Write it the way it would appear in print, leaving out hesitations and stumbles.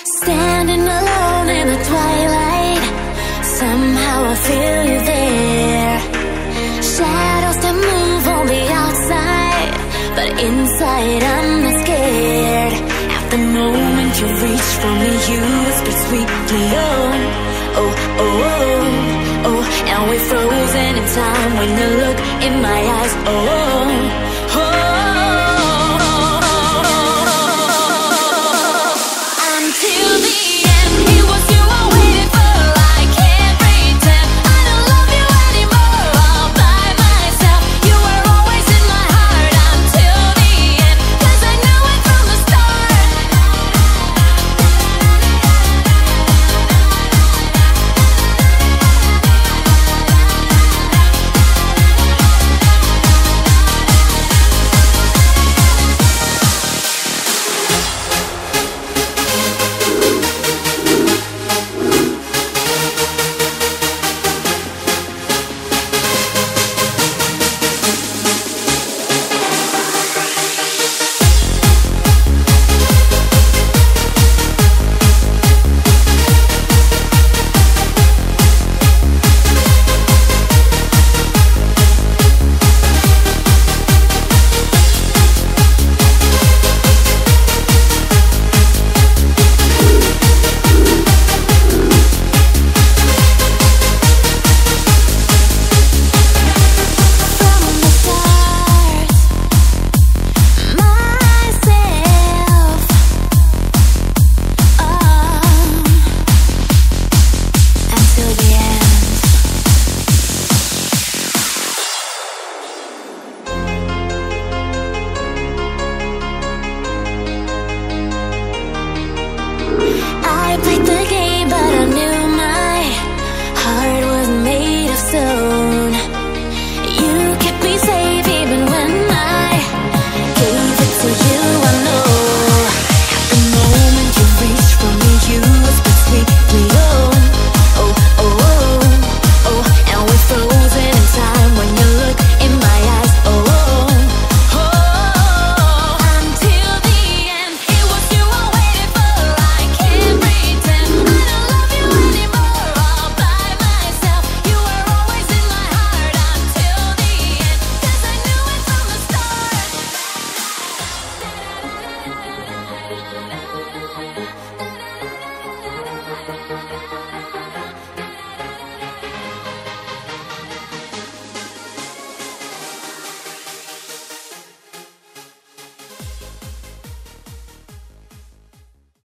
Standing alone in the twilight, somehow I feel you there. Shadows that move on the outside, but inside I'm not scared. At the moment you reach for me, you whisper sweetly, oh, oh, oh, oh, oh. And we're frozen in time when you look in my eyes, oh, oh, oh. Until the end, it was you I waited for. I can't pretend I don't love you anymore. All by myself, you were always in my heart. Until the end, 'cause I knew it from the start. I played the game, but I knew my heart was made of stone.